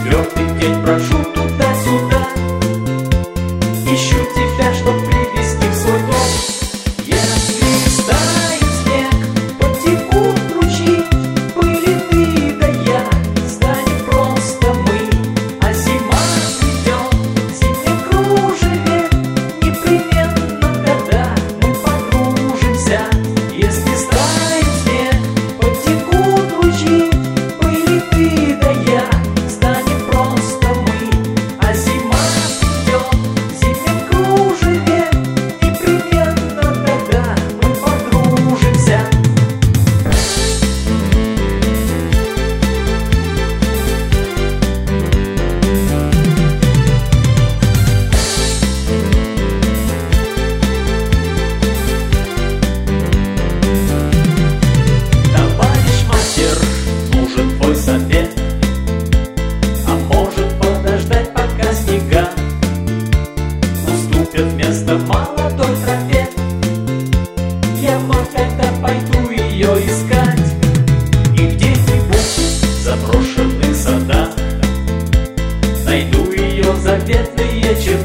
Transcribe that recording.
Четвертый день брожу туда-сюда, ищу тебя, чтоб привести в свой дом. Если тает снег, потекут ручьи, были ты да я, станем просто мы. А зима придет в зимнем кружеве, непременно тогда мы подружимся. Если тает снег, потекут ручьи, были ты да я, станем просто мы. А зима придет в зимнем кружеве, непременно тогда мы подружимся. Товарищ мастер, нужен твой совет. А может подождать, пока снега уступят место молодой траве? Я вновь тогда пойду ее искать, и где-нибудь в заброшенных садах найду ее заветные черты.